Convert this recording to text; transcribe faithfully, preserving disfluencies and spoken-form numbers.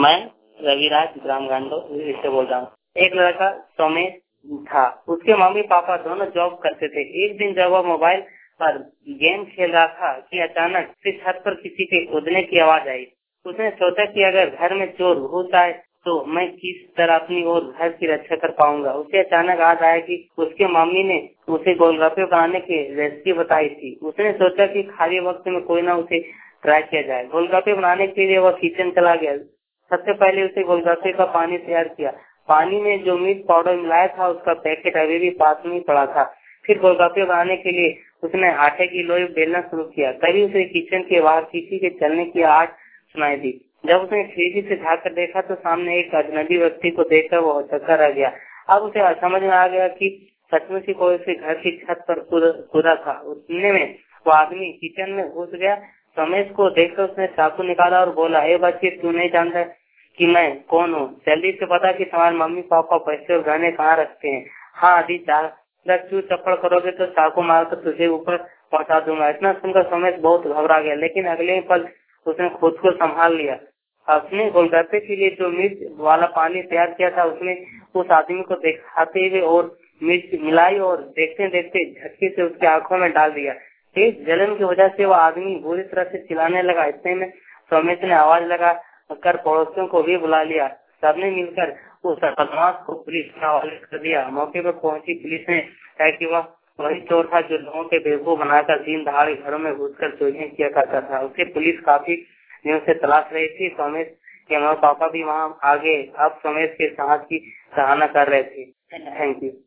मैं रविराज ग्राम गांडो से बोल रहा हूँ। एक लड़का सोमेश था, उसके मम्मी पापा दोनों जॉब करते थे। एक दिन जब वो मोबाइल पर गेम खेल रहा था कि अचानक से छत पर किसी के कूदने की आवाज आई। उसने सोचा कि अगर घर में चोर घुस आए तो मैं किस तरह अपनी और घर की रक्षा कर पाऊंगा। उसे अचानक याद आया कि उसके मम्मी ने उसे गोलगप्पे बनाने की रेसिपी बताई थी। उसने सोचा कि खाली वक्त में कोई ना उसे ट्राई किया जाए। गोलगप्पे बनाने के लिए वह किचन चला गया। सबसे पहले उसे गोलगप्पे का पानी तैयार किया। पानी में जो मिर्च पाउडर मिलाया था उसका पैकेट अभी भी पास में पड़ा था। फिर गोलगप्पे बनाने के लिए उसने आटे की लोई बेलना शुरू किया। तभी उसे किचन के बाहर किसी के चलने की आवाज सुनाई दी। जब उसने खिड़की से झाँक कर देखा तो सामने एक अजनबी व्यक्ति को देखकर वो चक्कर रह गया। अब उसे समझ में आ गया कि सचमुच ही कोई उसे घर की छत पर कूदा था। उतने में वो आदमी किचन में घुस गया। रमेश को देखकर उसने चाकू निकाला और बोला, ए बच्चे, तू नहीं जानता कि मैं कौन हूँ? जल्दी से बता कि तुम्हारे मम्मी पापा पैसे और गहने कहाँ रखते हैं। हाँ, अभी चू चप्पड़ करोगे तो चाकू मारकर तुझे ऊपर पहुँचा दूंगा। इतना सुनकर रमेश बहुत घबरा गया, लेकिन अगले पल उसने खुद को संभाल लिया। अपने गोलगप्पे के लिए जो मिर्च वाला पानी तैयार किया था उसने उस आदमी को दिखाते हुए और मिर्च मिलाई और देखते देखते झटके से उसकी आंखों में डाल दिया। तेज जलन की वजह से वो आदमी बुरी तरह से चिल्लाने लगा। इतने में रमेश ने आवाज लगा कर पड़ोसियों को भी बुला लिया। सबने मिलकर उस बदमाश को पुलिस के हवाले कर दिया। मौके पर पहुंची पुलिस ने कहा कि वह वही चोर था जो लोगों के बेवकूफ बनाकर दिन दहाड़े घरों में घुसकर चोरियां किया करता था। उसे पुलिस काफी दिनों से तलाश रही थी। रमेश के माँ पापा भी वहाँ आ गए। अब रमेश के साहस की सराहना कर रहे थे। Thank you.